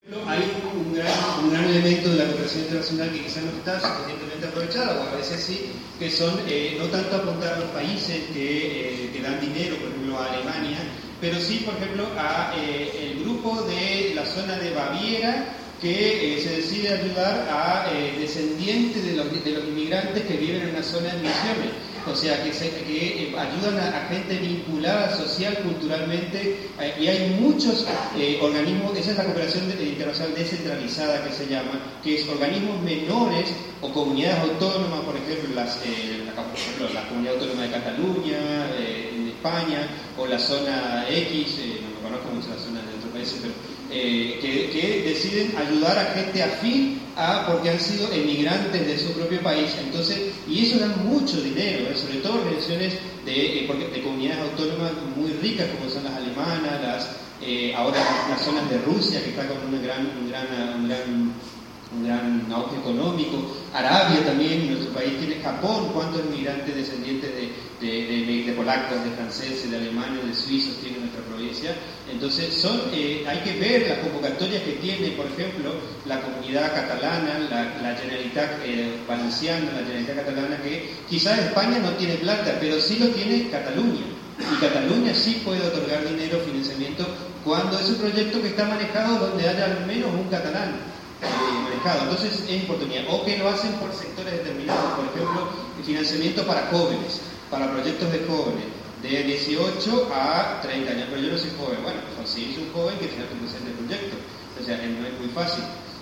Hay un gran elemento de la cooperación internacional que quizás no está suficientemente aprovechado, o a veces sí, que son no tanto apuntar a los países que dan dinero, por ejemplo a Alemania, pero sí, por ejemplo, a el grupo de la zona de Baviera que se decide ayudar a descendientes de los inmigrantes que viven en una zona de misiones. O sea, que ayudan a gente vinculada social, culturalmente, y hay muchos organismos. Esa es la cooperación internacional descentralizada que se llama, que es organismos menores o comunidades autónomas, por ejemplo, la comunidad autónoma de Cataluña, en España, o la zona X, no me conozco mucho las zonas de otros países, pero que deciden ayudar a gente afín porque han sido emigrantes de su propio país. Entonces, y eso da mucho dinero, sobre todo organizaciones de comunidades autónomas muy ricas como son las alemanas, ahora las zonas de Rusia que está con un gran auge económico, Arabia también, nuestro país tiene Japón, cuántos inmigrantes descendientes de polacos, de franceses, de alemanes, de suizos tiene nuestra provincia. Entonces hay que ver las convocatorias que tiene, por ejemplo, la comunidad catalana, la Generalitat Valenciana, la Generalitat Catalana, que quizás España no tiene plata, pero sí lo tiene Cataluña. Y Cataluña sí puede otorgar dinero, financiamiento, cuando es un proyecto que está manejado donde haya al menos un catalán manejado. Entonces es oportunidad. O que lo hacen por sectores determinados, por ejemplo, financiamiento para jóvenes, para proyectos de jóvenes, de 18 a 30 años. Pero yo no soy joven. Bueno, conseguís un joven que sea tu presente proyecto. O sea, no es muy fácil.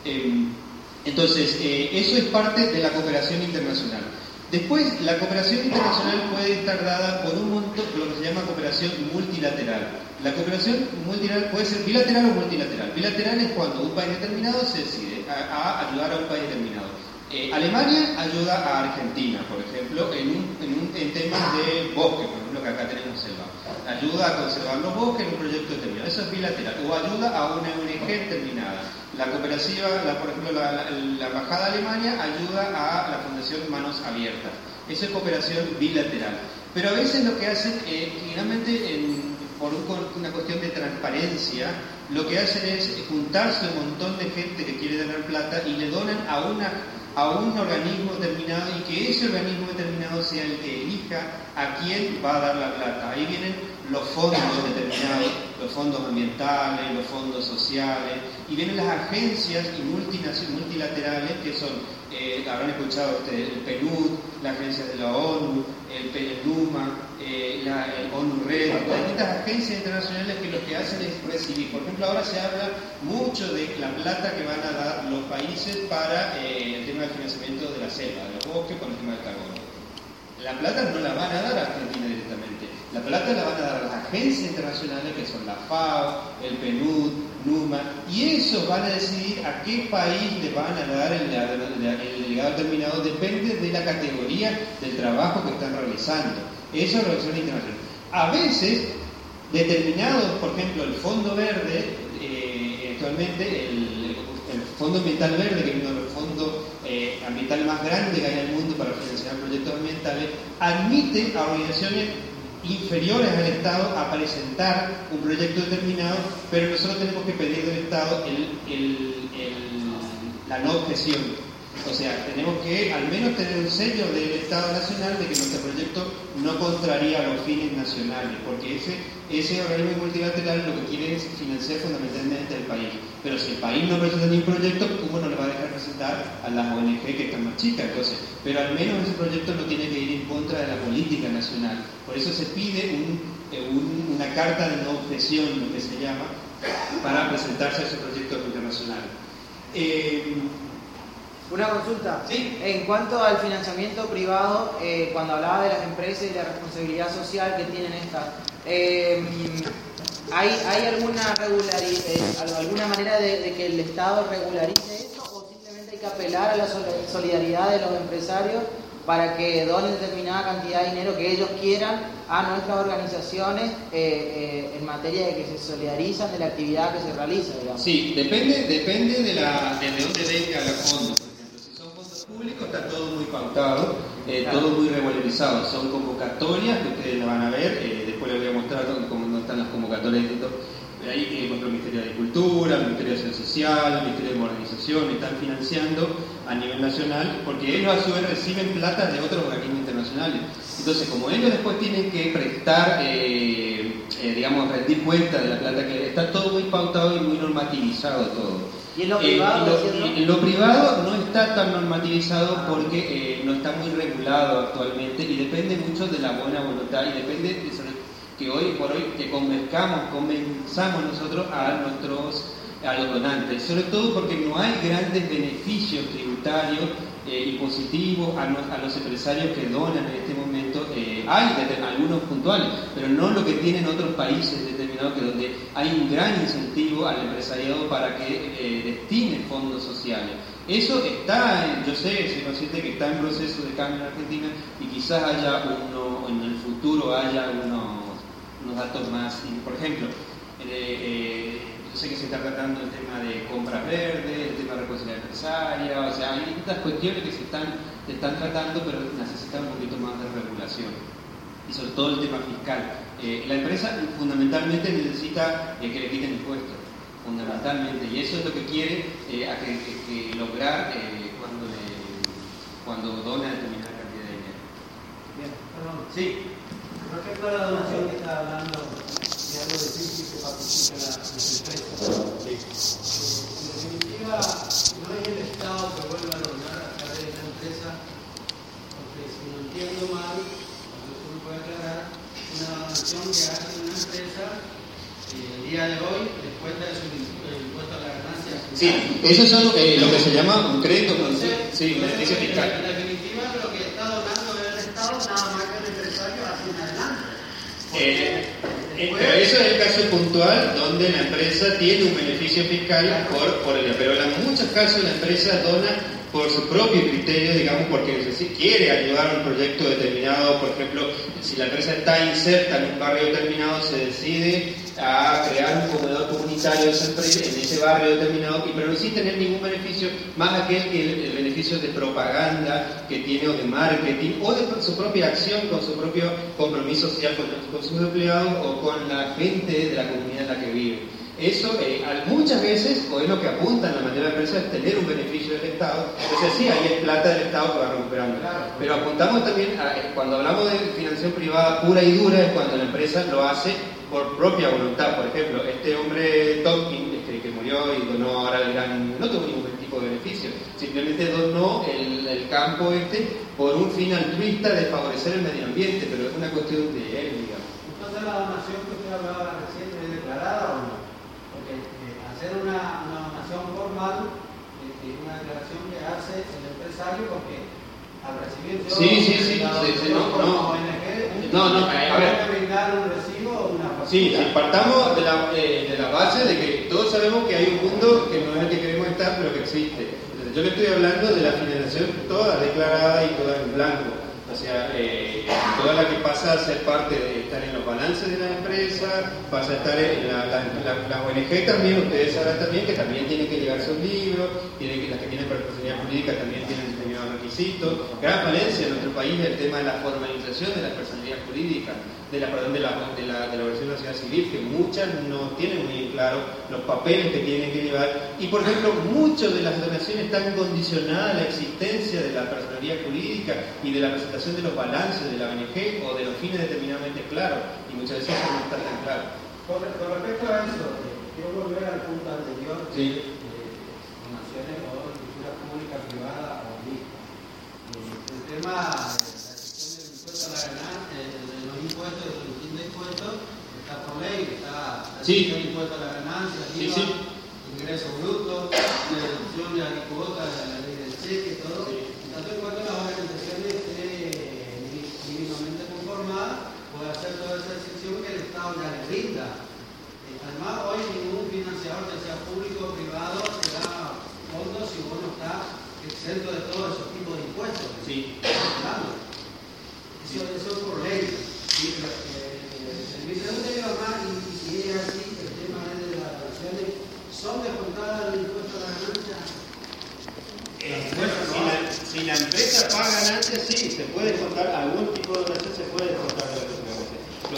Entonces, eso es parte de la cooperación internacional. Después, la cooperación internacional puede estar dada por un montón, lo que se llama cooperación multilateral. La cooperación multilateral puede ser bilateral o multilateral. Bilateral es cuando un país determinado se decide a ayudar a un país determinado. Alemania ayuda a Argentina, por ejemplo, en temas de bosque, por ejemplo, que acá tenemos selva. Ayuda a conservar los bosques en un proyecto determinado. Eso es bilateral. O ayuda a una ONG determinada. La cooperativa, por ejemplo, la Embajada de Alemania ayuda a la Fundación Manos Abiertas. Eso es cooperación bilateral. Pero a veces lo que hacen, generalmente por una cuestión de transparencia, lo que hacen es juntarse un montón de gente que quiere donar plata y le donan a un organismo determinado, y que ese organismo determinado sea el que elija a quién va a dar la plata. Ahí vienen los fondos determinados, los fondos ambientales, los fondos sociales, y vienen las agencias multilaterales que son, habrán escuchado ustedes, el PNUD, las agencias de la ONU, el PNUMA, el ONU Red, distintas agencias internacionales que lo que hacen es recibir. Por ejemplo, ahora se habla mucho de la plata que van a dar los países para el tema del financiamiento de la selva, de los bosques, por el tema del carbono. La plata no la van a dar a Argentina directamente. La plata la van a dar a las agencias internacionales que son la FAO, el PNUD, NUMA, y esos van a decidir a qué país le van a dar el delegado determinado, depende de la categoría del trabajo que están realizando. Eso es relación internacional. A veces, determinados, por ejemplo, el Fondo Verde, actualmente el Fondo Ambiental Verde, que es uno de los fondos ambientales más grandes que hay en el mundo para financiar proyectos ambientales, admite a organizaciones inferiores al Estado a presentar un proyecto determinado, pero nosotros tenemos que pedir del Estado la no objeción. O sea, tenemos que al menos tener un sello del Estado Nacional de que nuestro proyecto no contraría los fines nacionales, porque ese organismo multilateral lo que quiere es financiar fundamentalmente al país. Pero si el país no presenta ningún proyecto, ¿cómo no le va a dejar presentar a las ONG que están más chicas? Entonces, pero al menos ese proyecto no tiene que ir en contra de la política nacional. Por eso se pide una carta de no objeción, lo que se llama, para presentarse a ese proyecto internacional. Una consulta. ¿Sí? En cuanto al financiamiento privado, cuando hablaba de las empresas y la responsabilidad social que tienen estas, ¿hay alguna manera de que el Estado regularice eso, o simplemente hay que apelar a la solidaridad de los empresarios para que donen determinada cantidad de dinero que ellos quieran a nuestras organizaciones en materia de que se solidarizan de la actividad que se realiza, digamos? Sí, depende de dónde venga el fondo. Público está todo muy pautado, todo muy regularizado. Son convocatorias que ustedes las van a ver, después les voy a mostrar cómo están las convocatorias. Ahí, por ejemplo, el Ministerio de Agricultura, el Ministerio de Acción Social, el Ministerio de Modernización están financiando a nivel nacional, porque ellos a su vez reciben plata de otros organismos internacionales. Entonces, como ellos después tienen que prestar, digamos, rendir cuenta de la plata que está todo muy pautado y muy normativizado todo. ¿Y en lo privado? En lo privado no está tan normativizado porque no está muy regulado actualmente y depende mucho de la buena voluntad y depende de que hoy por hoy que convenzamos nosotros a los donantes, sobre todo porque no hay grandes beneficios tributarios y positivos a los empresarios que donan en este momento. Hay algunos puntuales, pero no lo que tienen otros países determinados, que donde hay un gran incentivo al empresariado para que destine fondos sociales. Eso está, yo sé, soy consciente que está en proceso de cambio en Argentina y quizás haya en el futuro haya unos datos más. Por ejemplo, yo sé que se está tratando el tema de compras verdes, el tema de responsabilidad empresaria, o sea, hay distintas cuestiones que se están tratando, pero necesitan un poquito más de regulación. Y sobre todo el tema fiscal. La empresa fundamentalmente necesita que le quiten impuestos, fundamentalmente, y eso es lo que quiere que lograr cuando dona determinada cantidad de dinero. Bien, perdón. Sí. Respecto a la donación que está hablando, de algo difícil que participe las empresas. En definitiva, no es el Estado que vuelva a donar a través de la empresa, porque si no entiendo mal, entonces uno puede aclarar, una donación que hace una empresa, el día de hoy, después de su impuesto a la ganancia. Sí, eso es lo que se llama un crédito, beneficio fiscal. En definitiva, lo que está donando es el Estado, nada más que el empresario hacia adelante. Pero eso es el caso puntual donde la empresa tiene un beneficio fiscal pero en muchos casos la empresa dona por su propio criterio, digamos, porque quiere ayudar a un proyecto determinado. Por ejemplo, si la empresa está inserta en un barrio determinado, se decide a crear un comedor comunitario en ese barrio determinado, pero no sin tener ningún beneficio más aquel que el beneficio de propaganda que tiene, o de marketing, o de su propia acción, con su propio compromiso social con sus empleados o con la gente de la comunidad en la que vive. Eso muchas veces, o es lo que apuntan la mayoría de empresas, es tener un beneficio del Estado. Entonces sí, ahí es plata del Estado que va recuperando. Pero apuntamos también, cuando hablamos de financiación privada pura y dura, es cuando la empresa lo hace por propia voluntad. Por ejemplo, este hombre Tompkins, que murió y donó ahora no tuvo ningún tipo de beneficio, simplemente donó el campo por un fin altruista de favorecer el medio ambiente, pero es una cuestión de él, digamos. Entonces la donación que usted hablaba recién es declarada o no? Hacer una donación formal es una declaración que hace el empresario, porque al recibir brindar un recibo o una factura. Sí, partamos de la base de que todos sabemos que hay un mundo que no es el que queremos estar, pero que existe. Entonces, yo le estoy hablando de la financiación toda declarada y toda en blanco. O sea, toda la que pasa a ser parte de estar en los balances de la empresa, pasa a estar en la ONG también, ustedes sabrán también que también tienen que llegarse un libro, las que tienen personalidad jurídica también tienen determinados requisitos. Gran falencia en nuestro país es el tema de la formalización de la personalidad jurídica, de la organización de la sociedad civil, que muchas no tienen muy claro los papeles que tienen que llevar. Y por ejemplo, muchas de las donaciones están condicionadas a la existencia de la personalidad jurídica y de la presentación de los balances de la ONG o de los fines determinadamente claros, y muchas veces no están tan claros. Con respecto a eso, quiero volver al punto anterior de donaciones o escritura pública, privada o mixta. El tema de la gestión del impuesto a la ganancia, de los impuestos, de los distintos impuestos, está por ley, está el impuesto a la ganancia, IVA, ingreso bruto, deducción de la cuota, de la ley del cheque, todo. Tanto en cuanto a las organizaciones mínimamente conformadas, puede hacer toda esa excepción que el Estado ya le brinda. Además, hoy ningún financiador, ya sea público o privado, te da fondos si uno está exento de todos esos tipos de impuestos. Eso es por ley. Mi pregunta iba más, y si es así, el tema de las donaciones, ¿son descontadas del impuesto a la ganancia? Si la empresa paga ganancias, sí, se puede descontar, algún tipo de donación se puede descontar de la ganancia. Lo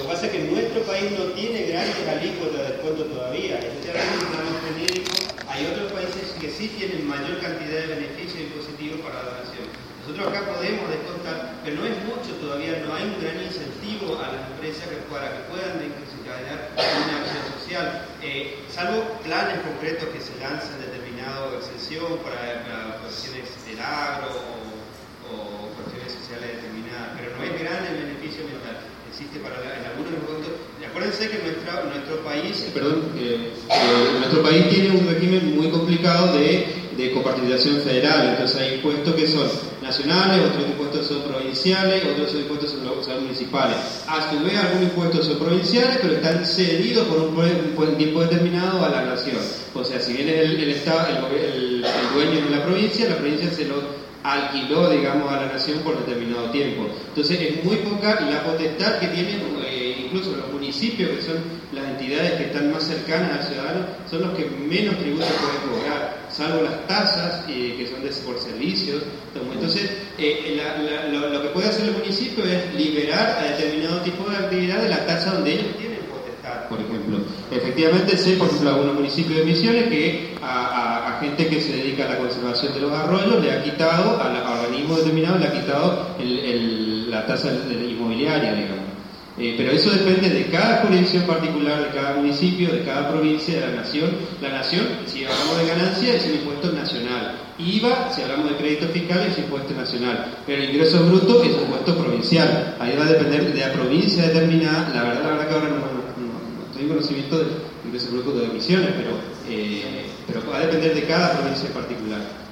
Lo que pasa es que nuestro país no tiene grandes alícuotas de descuento todavía, especialmente en el plano genérico. Hay otros países que sí tienen mayor cantidad de beneficios impositivos para la nación. Nosotros acá podemos descontar, pero no es mucho todavía, no hay un gran incentivo a las empresas para que puedan desencadenar una acción social, salvo planes concretos que se lanzan determinada exención para cuestiones del agro o cuestiones sociales determinadas, pero no es gran el beneficio ambiental. Existe en algunos momentos. Acuérdense que nuestro país, nuestro país tiene un régimen muy complicado de coparticipación federal, entonces hay impuestos que son nacionales, otros impuestos son provinciales, otros impuestos son municipales. A su vez, algunos impuestos son provinciales, pero están cedidos por un tiempo determinado a la nación. O sea, si bien el Estado, el dueño de la provincia se lo alquiló, digamos, a la nación por determinado tiempo. Entonces es muy poca la potestad que tienen, incluso los municipios, que son las entidades que están más cercanas al ciudadano, son los que menos tributos pueden cobrar, salvo las tasas que son por servicios. Entonces lo que puede hacer el municipio es liberar a determinado tipo de actividad de la tasa donde ellos tienen potestad, por ejemplo. Efectivamente sé, por ejemplo, algunos municipios de Misiones que a gente que se dedica a la conservación de los arroyos le ha quitado, a organismos determinados le ha quitado la tasa inmobiliaria, digamos. Pero eso depende de cada jurisdicción particular, de cada municipio, de cada provincia, de la nación. La nación, si hablamos de ganancia, es un impuesto nacional. IVA, si hablamos de crédito fiscal, es impuesto nacional. Pero el ingreso bruto es un impuesto provincial. Ahí va a depender de la provincia determinada. La verdad que ahora no estoy en conocimiento del ingreso bruto de Misiones, pero va a depender de cada provincia en particular.